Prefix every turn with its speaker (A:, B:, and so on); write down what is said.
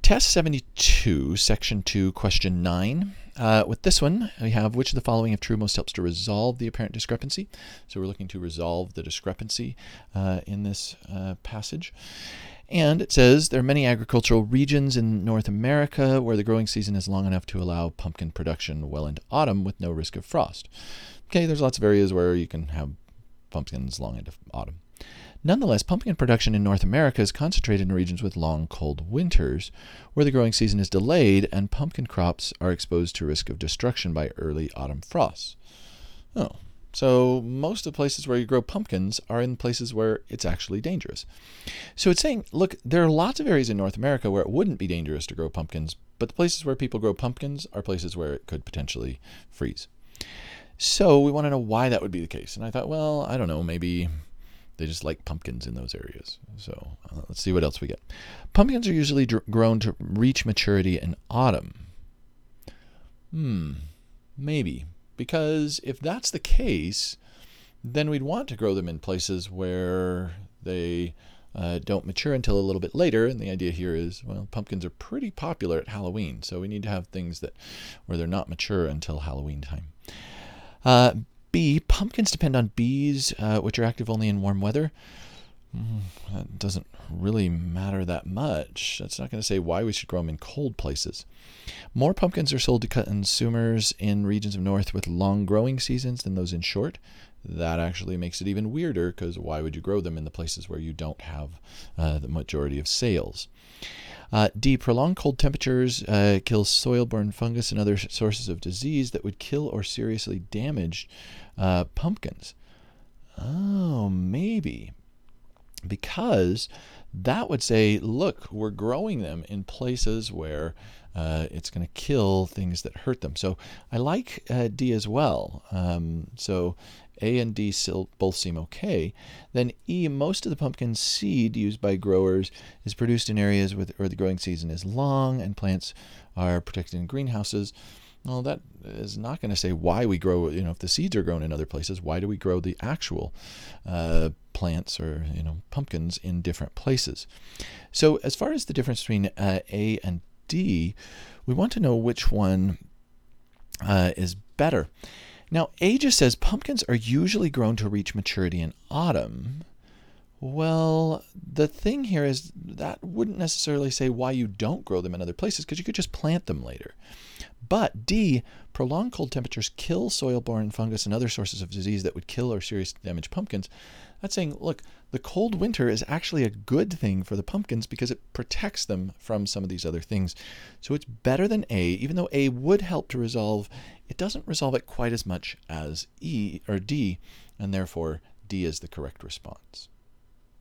A: Test 72, Section 2, Question 9. With this one, we have which of the following, if true, most helps to resolve the apparent discrepancy. So we're looking to resolve the discrepancy in this passage. And it says there are many agricultural regions in North America where the growing season is long enough to allow pumpkin production well into autumn with no risk of frost. Okay, there's lots of areas where you can have pumpkins long into autumn. Nonetheless, pumpkin production in North America is concentrated in regions with long, cold winters, where the growing season is delayed and pumpkin crops are exposed to risk of destruction by early autumn frosts. Oh, so most of the places where you grow pumpkins are in places where it's actually dangerous. So it's saying, look, there are lots of areas in North America where it wouldn't be dangerous to grow pumpkins, but the places where people grow pumpkins are places where it could potentially freeze. So we want to know why that would be the case. And I thought, well, I don't know, maybe they just like pumpkins in those areas. So let's see what else we get. Pumpkins are usually grown to reach maturity in autumn. Maybe. Because if that's the case, then we'd want to grow them in places where they don't mature until a little bit later. And the idea here is, well, pumpkins are pretty popular at Halloween. So we need to have things where they're not mature until Halloween time. B, pumpkins depend on bees, which are active only in warm weather. That doesn't really matter that much. That's not going to say why we should grow them in cold places. More pumpkins are sold to consumers in regions of north with long growing seasons than those in short. That actually makes it even weirder, because why would you grow them in the places where you don't have the majority of sales? D, prolonged cold temperatures kill soil-borne fungus and other sources of disease that would kill or seriously damage pumpkins. Oh, maybe. Because that would say, look, we're growing them in places where it's going to kill things that hurt them. So I like D as well. So A and D both seem okay. Then E, most of the pumpkin seed used by growers is produced in areas where the growing season is long and plants are protected in greenhouses. Well, that is not going to say why we grow, if the seeds are grown in other places, why do we grow the actual plants or, pumpkins in different places? So as far as the difference between A and D, we want to know which one is better. Now, A just says pumpkins are usually grown to reach maturity in autumn. Well, the thing here is that wouldn't necessarily say why you don't grow them in other places, because you could just plant them later. But D, prolonged cold temperatures kill soil-borne fungus and other sources of disease that would kill or seriously damage pumpkins. That's saying, look, the cold winter is actually a good thing for the pumpkins because it protects them from some of these other things. So it's better than A. Even though A would help to resolve, it doesn't resolve it quite as much as E or D, and therefore D is the correct response.